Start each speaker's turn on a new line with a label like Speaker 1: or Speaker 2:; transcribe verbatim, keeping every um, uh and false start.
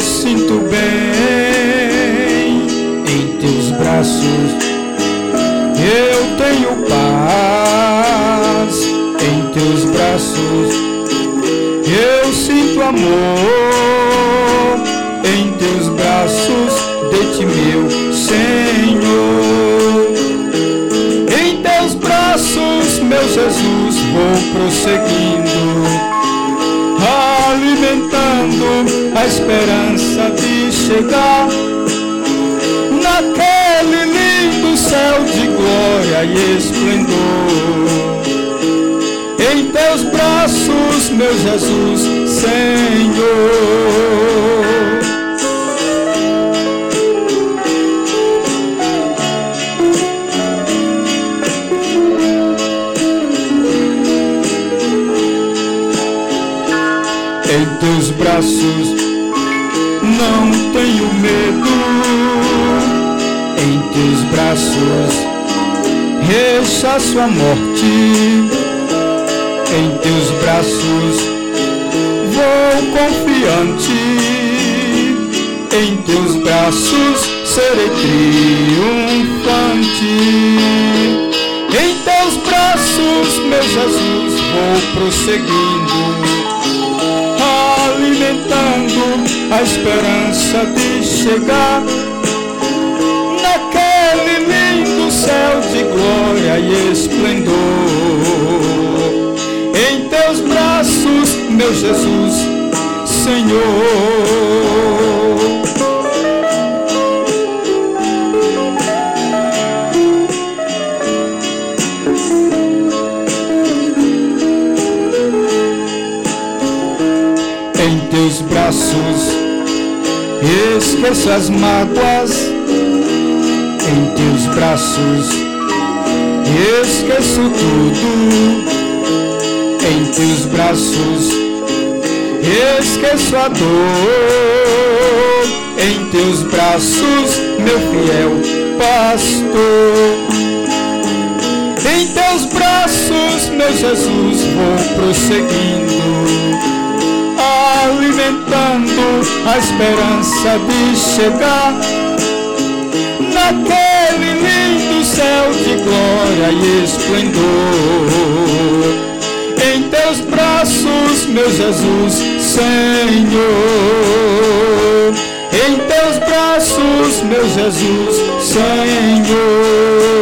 Speaker 1: sinto bem em teus braços. Eu tenho paz em teus braços. Eu sinto amor em teus braços, de ti, meu Senhor. Em teus braços, meu Jesus, vou prosseguindo, alimentando a esperança de chegar naquele lindo céu de glória e esplendor. Em teus braços, meu Jesus, Senhor. Em teus braços não tenho medo. Em teus braços rechaço a morte. Em teus braços vou confiante. Em teus braços serei triunfante. Em teus braços, meu Jesus, vou prosseguindo, alimentando a esperança de chegar naquele lindo céu de glória e esplendor. Em teus braços, meu Jesus, Senhor. Em teus braços esqueço as mágoas. Em teus braços esqueço tudo. Em teus braços esqueço a dor. Em teus braços, meu fiel pastor. Em teus braços, meu Jesus, vou prosseguindo, alimentando a esperança de chegar naquele lindo céu de glória e esplendor. Em teus braços, meu Jesus, Senhor. Em teus braços, meu Jesus, Senhor.